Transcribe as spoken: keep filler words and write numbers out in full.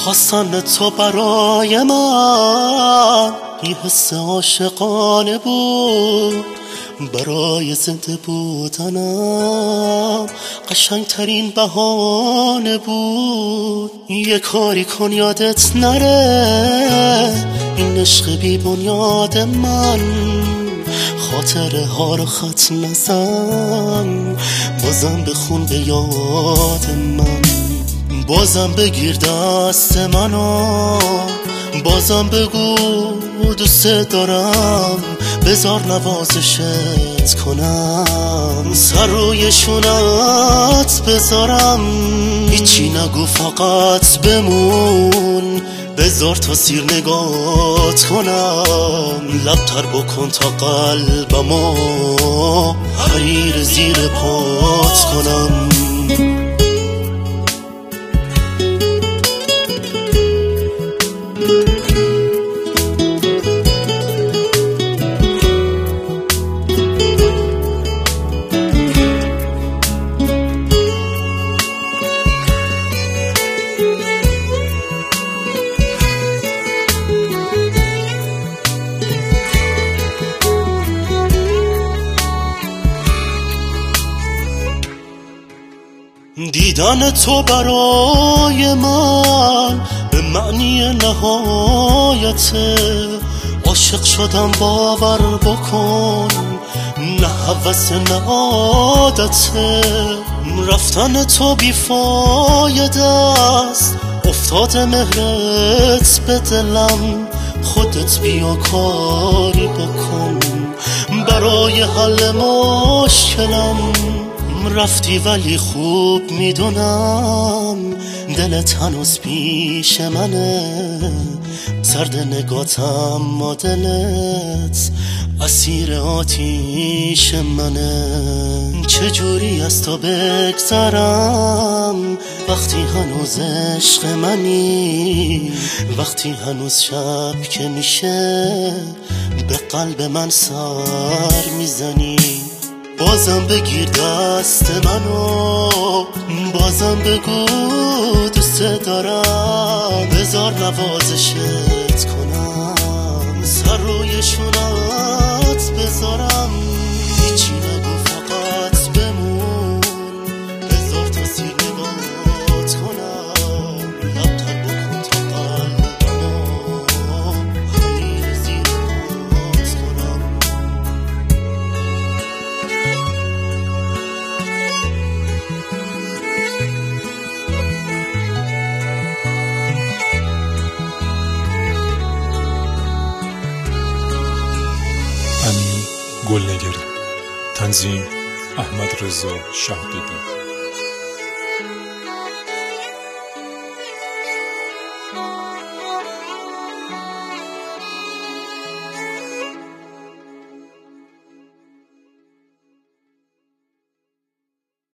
خواستن تو برای من یه حس عاشقانه بود، برای زنده بودنم قشنگترین بهانه بود. یه کاری کن یادت نره این عشق بی بنیاد من، خاطره ها رو خط نزن، بازم بخون به یاد من. بازم بگیر دست منو، بازم بگو دوست دارم، بذار نوازشت کنم، سر روی شونت بذارم، هیچی نگو فقط بمون، بذار تا سیر نگات کنم، لبتر بکن تا قلبمو حریر زیر پات کنم. دیدن تو برای من به معنی نهایته، عاشق شدم باور بکن، نه هوس نه عادته، رفتن تو بیفایده است، افتاده مهرت به دلم، خودت بیا کاری بکن برای حل مشکلم. رفتی ولی خوب میدونم دلت هنوز پیش منه، سرد نگاتم ما دلت اسیر آتیش منه. چجوری از تو بگذرم وقتی هنوز عشق منی، وقتی هنوز شب که میشه به قلب من سر میزنی. بازم بگیر دست منو، بازم بگو دوست دارم، بذار نوازشت کنم، سر روی شونت بذارم، هیچی نگو فقط بمون، بذار تا سیر نگات کنم، لبتر بکن تا قلبمو حریر زیر پات کنم. امین گلنگری، تنظیم احمد رضا شهبدی.